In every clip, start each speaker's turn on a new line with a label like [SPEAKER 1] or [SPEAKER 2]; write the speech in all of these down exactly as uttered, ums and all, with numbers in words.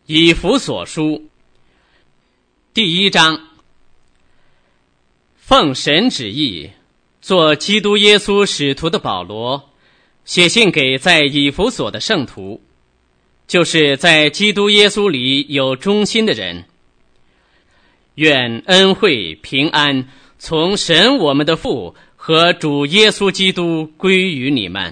[SPEAKER 1] 以弗所书第一章，奉神旨意，做基督耶稣使徒的保罗，写信给在以弗所的圣徒，就是在基督耶稣里有忠心的人。愿恩惠平安从神我们的父和主耶稣基督归于你们。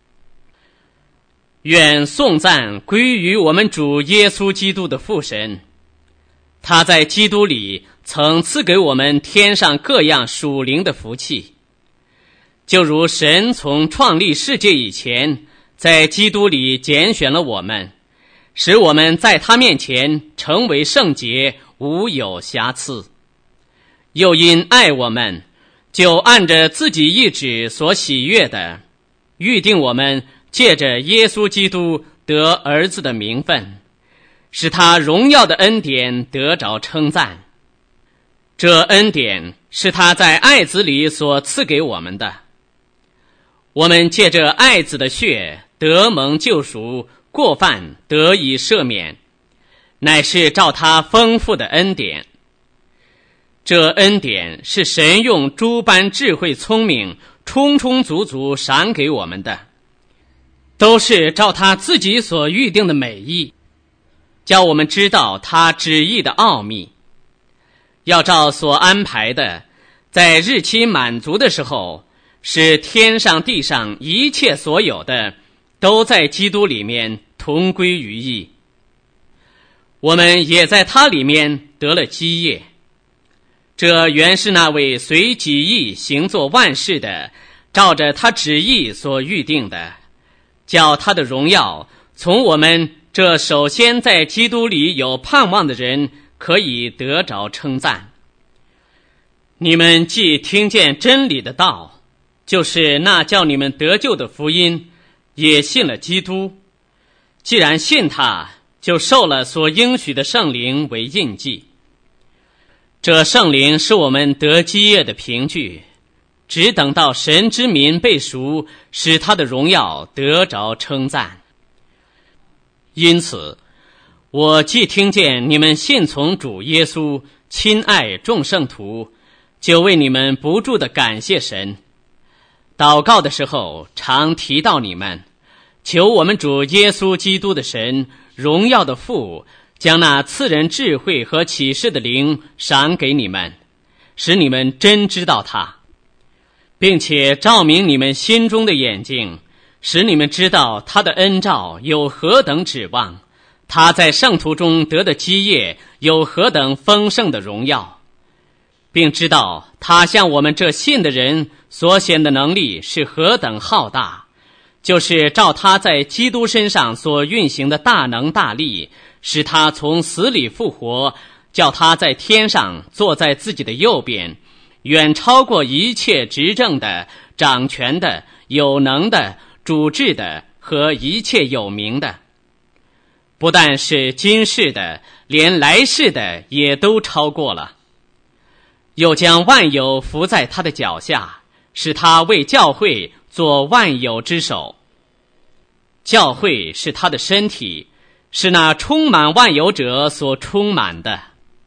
[SPEAKER 1] 愿颂赞归于我们主耶稣基督的父神，他在基督里曾赐给我们天上各样属灵的福气，就如神从创立世界以前，在基督里拣选了我们，使我们在他面前成为圣洁，无有瑕疵。又因爱我们，就按着自己意志所喜悦的，预定我们借着耶稣基督得儿子的名分，使他荣耀的恩典得着称赞。这恩典是他在爱子里所赐给我们的。我们借着爱子的血得蒙救赎，过犯得以赦免，乃是照他丰富的恩典。这恩典是神用诸般智慧聪明充充足足赏给我们的，都是照他自己所预定的美意，叫我们知道他旨意的奥秘，要照所安排的，在日期满足的时候，使天上地上一切所有的都在基督里面同归于一。我们也在他里面得了基业。这原是那位随己意行作万事的，照着他旨意所预定的，叫他的荣耀从我们这首先在基督里有盼望的人可以得着称赞。你们既听见真理的道，就是那叫你们得救的福音，也信了基督。既然信他，就受了所应许的圣灵为印记。这圣灵是我们得基业的凭据，只等到神之民被赎，使他的荣耀得着称赞。因此，我既听见你们信从主耶稣，亲爱众圣徒，就为你们不住地感谢神。祷告的时候，常提到你们，求我们主耶稣基督的神，荣耀的父，将那赐人智慧和启示的灵赏给你们，使你们真知道他，并且照明你们心中的眼睛，使你们知道他的恩召有何等指望，他在圣徒中得的基业有何等丰盛的荣耀，并知道他向我们这信的人所显的能力是何等浩大，就是照他在基督身上所运行的大能大力，使他从死里复活，叫他在天上坐在自己的右边，远超过一切执政的、掌权的、有能的、主治的和一切有名的。不但是今世的，连来世的也都超过了。又将万有伏在他的脚下，使他为教会做万有之首。教会是他的身体，是那充满万有者所充满的。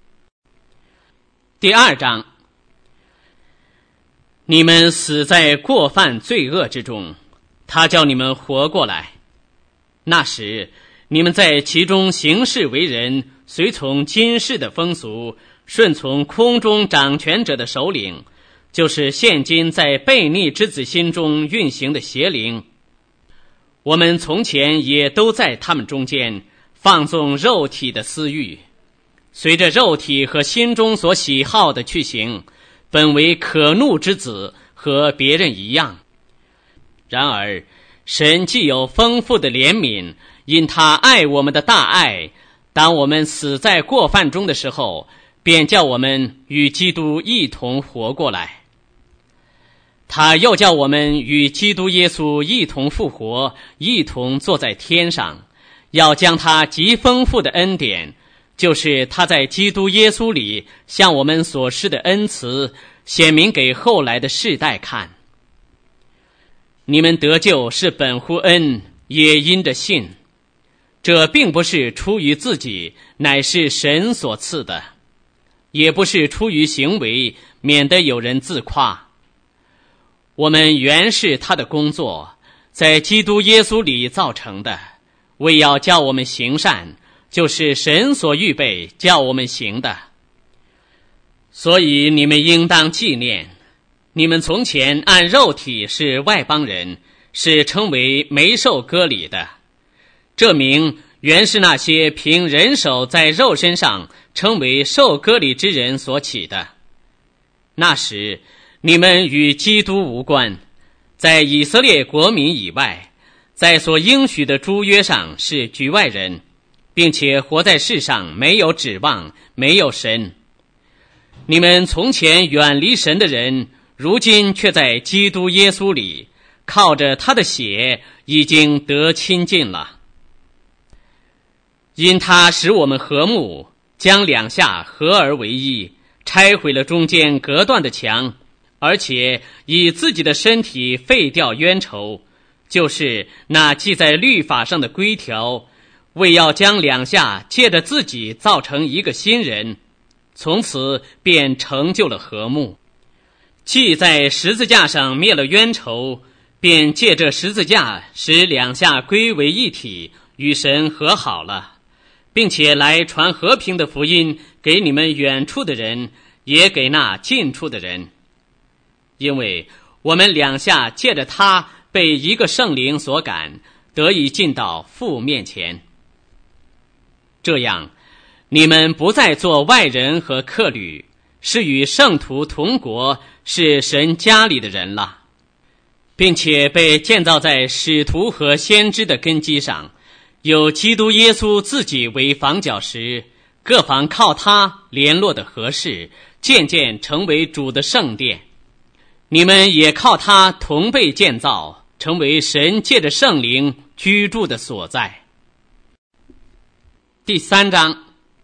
[SPEAKER 1] 第二章，你们死在过犯罪恶之中，他叫你们活过来。那时你们在其中行事为人，随从今世的风俗，顺从空中掌权者的首领，就是现今在悖逆之子心中运行的邪灵。我们从前也都在他们中间，放纵肉体的私欲，随着肉体和心中所喜好的去行，本为可怒之子，和别人一样。然而神既有丰富的怜悯，因他爱我们的大爱，当我们死在过犯中的时候，便叫我们与基督一同活过来。他又叫我们与基督耶稣一同复活，一同坐在天上，要将他极丰富的恩典，就是他在基督耶稣里向我们所施的恩慈，显明给后来的世代看。你们得救是本乎恩，也因着信。 这并不是出于自己，乃是神所赐的；也不是出于行为，免得有人自夸。我们原是他的工作，在基督耶稣里造成的，为要叫我们行善，就是神所预备叫我们行的。所以你们应当纪念，你们从前按肉体是外邦人，是称为没受割礼的。这名原是那些凭人手在肉身上称为受割礼之人所起的。那时你们与基督无关，在以色列国民以外，在所应许的诸约上是局外人，并且活在世上没有指望，没有神。你们从前远离神的人，如今却在基督耶稣里，靠着他的血已经得亲近了。因他使我们和睦，将两下合而为一，拆毁了中间隔断的墙，而且以自己的身体废掉冤仇，就是那记在律法上的规条，为要将两下借着自己造成一个新人，从此便成就了和睦。既在十字架上灭了冤仇，便借着十字架使两下归为一体，与神和好了，并且来传和平的福音给你们远处的人，也给那近处的人。因为我们两下借着他被一个圣灵所感，得以进到父面前。这样你们不再做外人和客旅，是与圣徒同国，是神家里的人了，并且被建造在使徒和先知的根基上，有基督耶稣自己为房角石，各房靠他联络的合适，渐渐成为主的圣殿。你们也靠他同被建造，成为神借着圣灵居住的所在。第三章。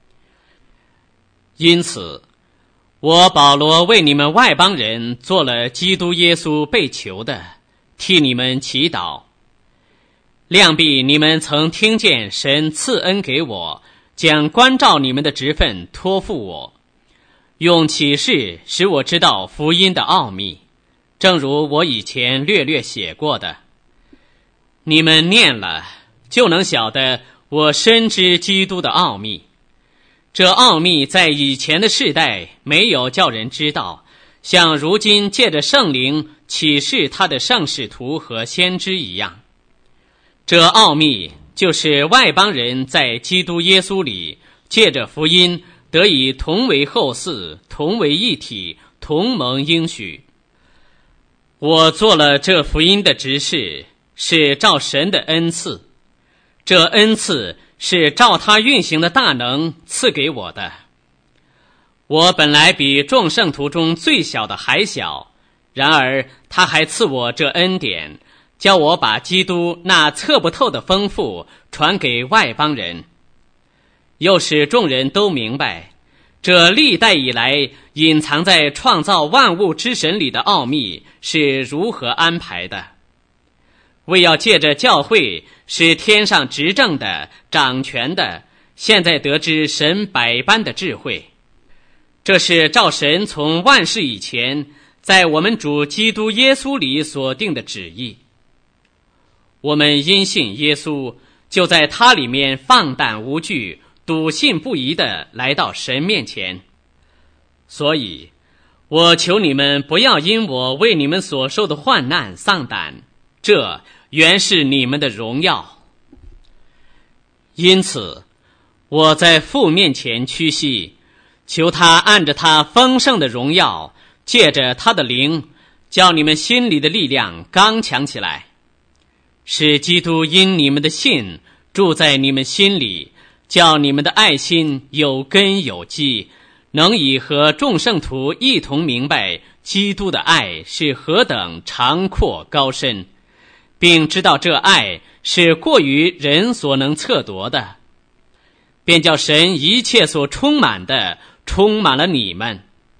[SPEAKER 1] 因此我保罗为你们外邦人做了基督耶稣被囚的，替你们祈祷。量必你们曾听见神赐恩给我，将关照你们的职分托付我，用启示使我知道福音的奥秘，正如我以前略略写过的。你们念了，就能晓得我深知基督的奥秘。这奥秘在以前的世代没有叫人知道，像如今借着圣灵启示他的圣使徒和先知一样。这奥秘就是外邦人在基督耶稣里借着福音得以同为后嗣，同为一体，同蒙应许。我做了这福音的执事，是照神的恩赐，这恩赐是照他运行的大能赐给我的。我本来比众圣徒中最小的还小，然而他还赐我这恩典，叫我把基督那测不透的丰富传给外邦人，又使众人都明白这历代以来隐藏在创造万物之神里的奥秘是如何安排的，为要借着教会使天上执政的掌权的现在得知神百般的智慧。这是照神从万世以前在我们主基督耶稣里所定的旨意。我们因信耶稣，就在他里面放胆无惧，笃信不疑地来到神面前。所以我求你们不要因我为你们所受的患难丧胆，这原是你们的荣耀。因此我在父面前屈膝，求他按着他丰盛的荣耀，借着他的灵，叫你们心里的力量刚强起来，使基督因你们的信住在你们心里，叫你们的爱心有根有基，能以和众圣徒一同明白基督的爱是何等长阔高深，并知道这爱是过于人所能测度的，便叫神一切所充满的充满了你们。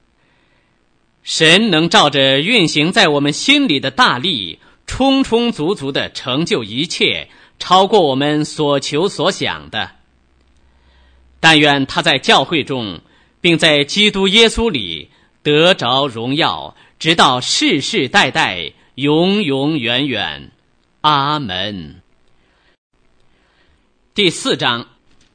[SPEAKER 1] 神能照着运行在我们心里的大力，充充足足地成就一切， 超过我们所求所想的。但愿他在教会中，并在基督耶稣里得着荣耀，直到世世代代，永永远远。阿门。第四章，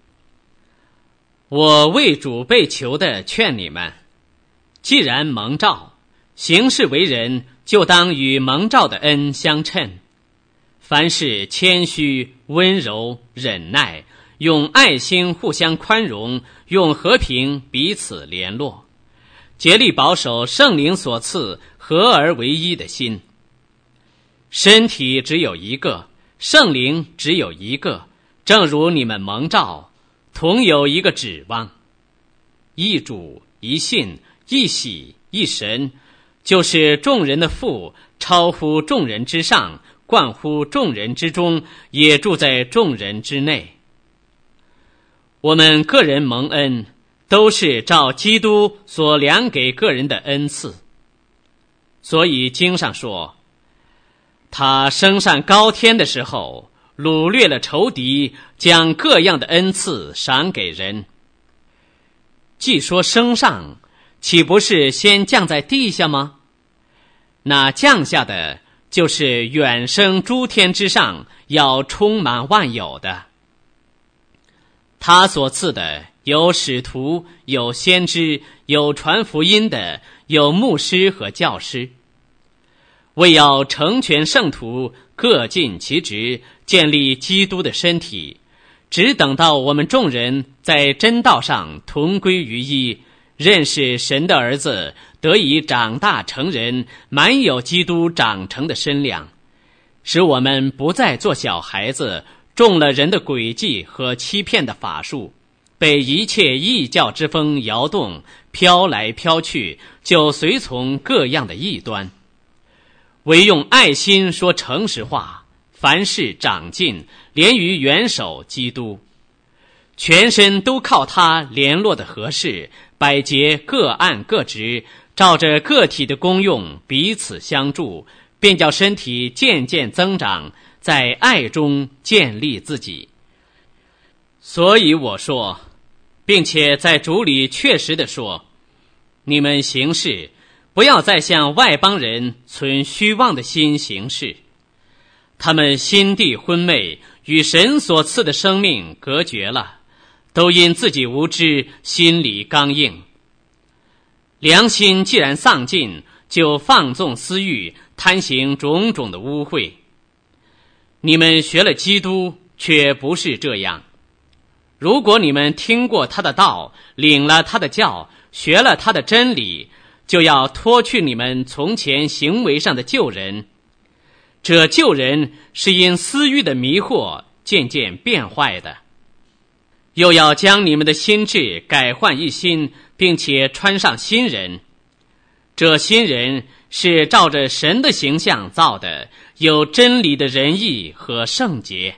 [SPEAKER 1] 我为主被囚的劝你们，既然蒙召，行事为人，就当与蒙召的恩相称。凡事谦虚、温柔、忍耐，用爱心互相宽容，用和平彼此联络，竭力保守圣灵所赐合而为一的心。身体只有一个，圣灵只有一个，正如你们蒙召，同有一个指望。一主、一信、一喜、一神，就是众人的父，超乎众人之上，冠乎众人之中，也住在众人之内。我们个人蒙恩，都是照基督所量给个人的恩赐。所以经上说，他升上高天的时候，掳掠了仇敌，将各样的恩赐赏给人。既说升上，岂不是先降在地下吗？那降下的就是远升诸天之上，要充满万有的。他所赐的有使徒，有先知，有传福音的，有牧师和教师，为要成全圣徒，各尽其职，建立基督的身体，只等到我们众人在真道上同归于一，认识神的儿子，得以长大成人，满有基督长成的身量，使我们不再做小孩子，中了人的诡计和欺骗的法术，被一切异教之风摇动，飘来飘去，就随从各样的异端。唯用爱心说诚实话，凡事长进，连于元首基督，全身都靠他联络的合适，百节各按各职，照着个体的功用彼此相助，便叫身体渐渐增长，在爱中建立自己。所以我说，并且在主里确实地说，你们行事不要再向外邦人存虚妄的心行事，他们心地昏昧，与神所赐的生命隔绝了，都因自己无知，心里刚硬。良心既然丧尽，就放纵私欲，贪行种种的污秽。你们学了基督，却不是这样。如果你们听过他的道，领了他的教，学了他的真理，就要脱去你们从前行为上的旧人。这旧人是因私欲的迷惑渐渐变坏的，又要将你们的心志改换一新，并且穿上新人。这新人是照着神的形象造的，有真理的仁义和圣洁。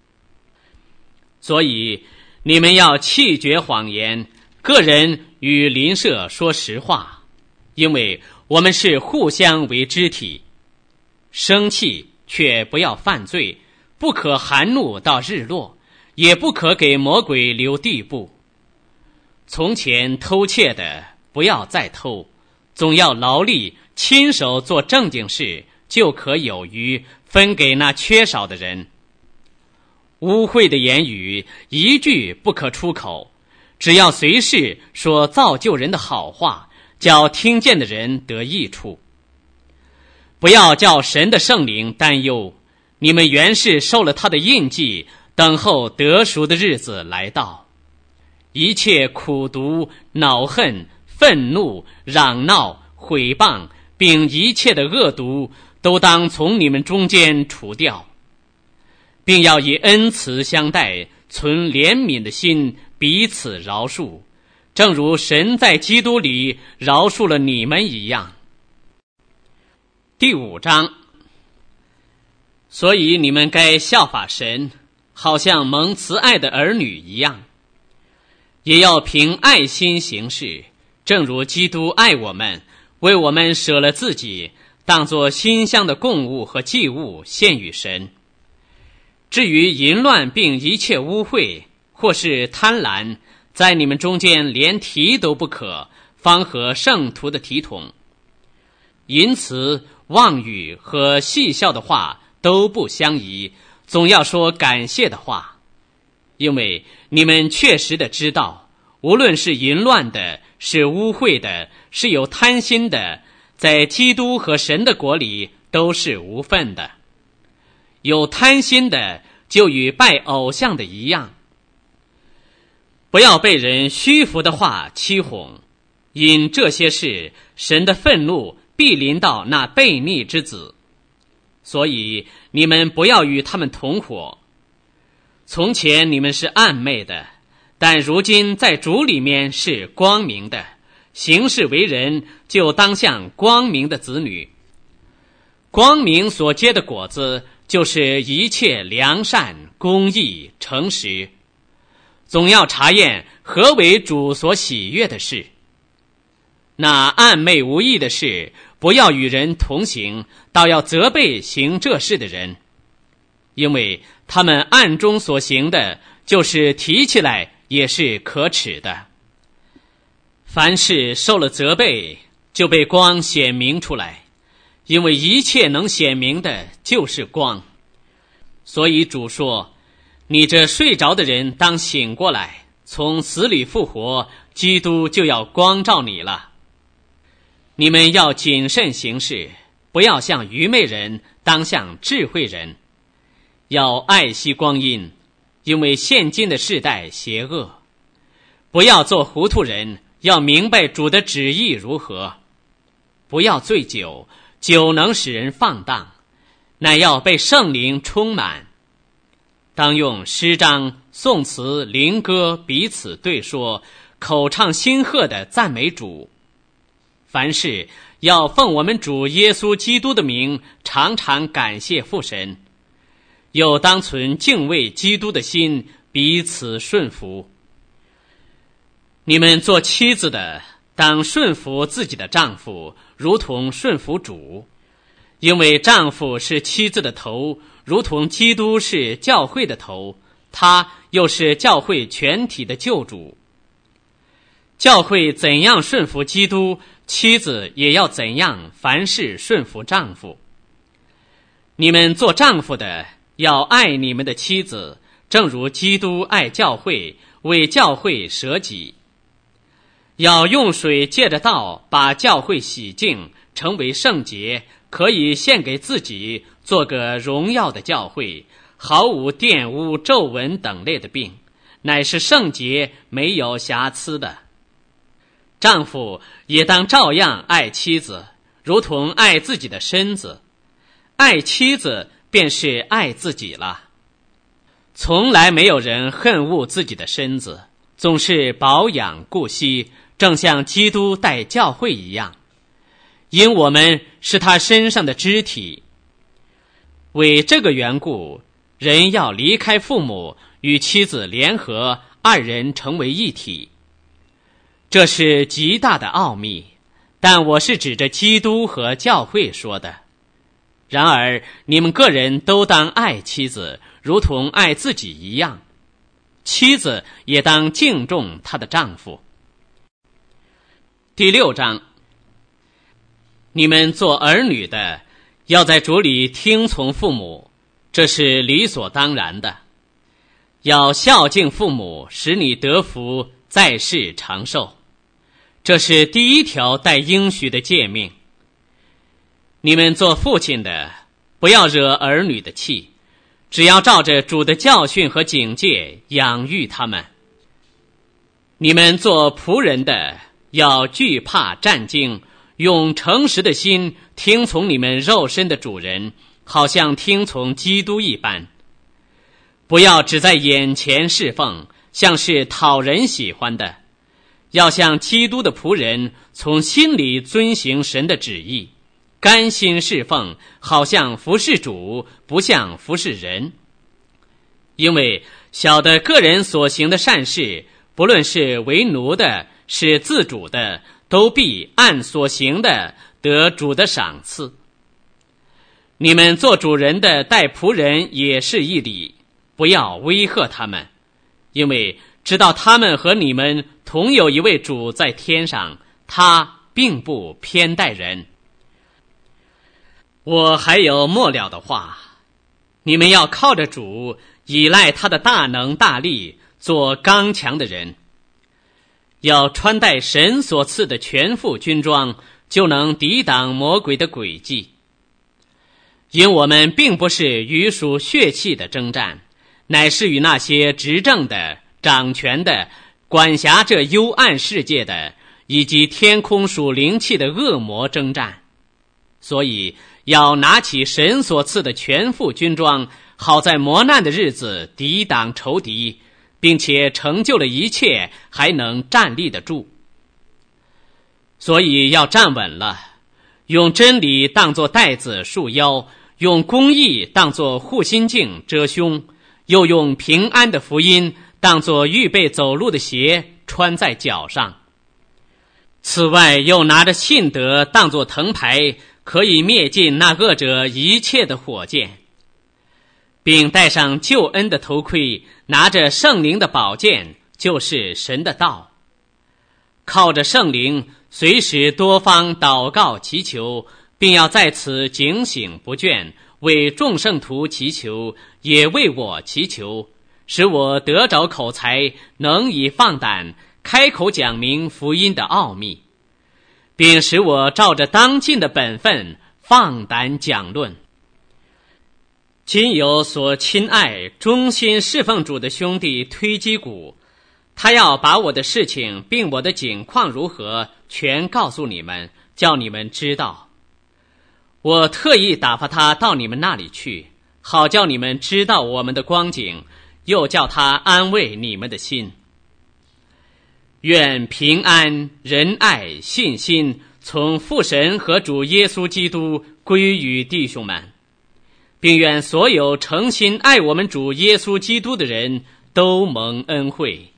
[SPEAKER 1] 所以你们要弃绝谎言，个人与邻舍说实话，因为我们是互相为肢体。生气却不要犯罪，不可含怒到日落，也不可给魔鬼留地步。从前偷窃的不要再偷，总要劳力亲手做正经事，就可有余，分给那缺少的人。污秽的言语一句不可出口，只要随时说造就人的好话，叫听见的人得益处。不要叫神的圣灵担忧，你们原是受了他的印记，等候得赎的日子来到。一切苦毒、恼恨、愤怒、嚷闹、毁谤，并一切的恶毒，都当从你们中间除掉，并要以恩慈相待，存怜悯的心，彼此饶恕，正如神在基督里饶恕了你们一样。第五章，所以你们该效法神，好像蒙慈爱的儿女一样，也要凭爱心行事，正如基督爱我们，为我们舍了自己，当作馨香的供物和祭物献与神。 至于淫乱并一切污秽，或是贪婪，在你们中间连提都不可，方合圣徒的体统。淫词、妄语和戏笑的话都不相宜，总要说感谢的话，因为你们确实的知道，无论是淫乱的，是污秽的，是有贪心的，在基督和神的国里都是无份的。有贪心的，就与拜偶像的一样。不要被人虚浮的话欺哄，因这些事，神的愤怒必临到那悖逆之子。所以你们不要与他们同伙。从前你们是暗昧的，但如今在主里面是光明的，行事为人就当像光明的子女。光明所结的果子，就是一切良善、公义、诚实。总要查验何为主所喜悦的事。那暗昧无益的事，不要与人同行，倒要责备行这事的人，因为他们暗中所行的，就是提起来也是可耻的。凡事受了责备，就被光显明出来，因为一切能显明的就是光。所以主说，你这睡着的人当醒过来，从死里复活，基督就要光照你了。你们要谨慎行事，不要像愚昧人，当像智慧人。要爱惜光阴，因为现今的世代邪恶。不要做糊涂人，要明白主的旨意如何。不要醉酒，酒能使人放荡，乃要被圣灵充满。当用诗章、颂词、灵歌彼此对说，口唱心和的赞美主。凡事要奉我们主耶稣基督的名，常常感谢父神。又当存敬畏基督的心，彼此顺服。你们做妻子的，当顺服自己的丈夫，如同顺服主。因为丈夫是妻子的头，如同基督是教会的头，他又是教会全体的救主。教会怎样顺服基督，妻子也要怎样凡事顺服丈夫。你们做丈夫的，要爱你们的妻子，正如基督爱教会，为教会舍己。要用水借着道把教会洗净，成为圣洁，可以献给自己，做个荣耀的教会，毫无玷污、皱纹等类的病，乃是圣洁，没有瑕疵的。丈夫也当照样爱妻子，如同爱自己的身子。爱妻子便是爱自己了。从来没有人恨恶自己的身子，总是保养顾惜，正像基督待教会一样，因我们是他身上的肢体。为这个缘故，人要离开父母，与妻子联合，二人成为一体。这是极大的奥秘，但我是指着基督和教会说的。然而你们个人都当爱妻子，如同爱自己一样，妻子也当敬重她的丈夫。第六章，你们做儿女的，要在主里听从父母，这是理所当然的。要孝敬父母，使你得福，在世长寿，这是第一条带应许的诫命。你们做父亲的，不要惹儿女的气，只要照着主的教训和警戒养育他们。你们做仆人的，要惧怕战兢，用诚实的心听从你们肉身的主人，好像听从基督一般。不要只在眼前侍奉，像是讨人喜欢的，要像基督的仆人，从心里遵行神的旨意，甘心侍奉，好像服侍主，不像服侍人。因为晓得个人所行的善事，不论是为奴的，是自主的，都必按所行的得主的赏赐。你们做主人的待仆人也是一理， 不要威吓他们，因为知道他们和你们同有一位主在天上，他并不偏待人。我还有末了的话，你们要靠着主，依赖他的大能大力，做刚强的人，要穿戴神所赐的全副军装，就能抵挡魔鬼的诡计。因我们并不是与属血气的征战，乃是与那些执政的、掌权的、管辖这幽暗世界的，以及天空属灵气的恶魔征战。所以要拿起神所赐的全副军装，好在磨难的日子抵挡仇敌，并且成就了一切，还能站立得住。所以要站稳了，用真理当作带子束腰，用公义当作护心镜遮胸，又用平安的福音当作预备走路的鞋穿在脚上。此外又拿着信德当作藤牌，可以灭尽那恶者一切的火箭，并戴上救恩的头盔，拿着圣灵的宝剑，就是神的道。靠着圣灵，随时多方祷告祈求，并要在此警醒不倦，为众圣徒祈求，也为我祈求，使我得着口才，能以放胆开口讲明福音的奥秘，并使我照着当尽的本分放胆讲论。今有所亲爱忠心侍奉主的兄弟推基古，他要把我的事情并我的景况如何全告诉你们，叫你们知道。我特意打发他到你们那里去，好叫你们知道我们的光景，又叫他安慰你们的心。愿平安、仁爱、信心从父神和主耶稣基督归于弟兄们，并愿所有诚心爱我们主耶稣基督的人都蒙恩惠。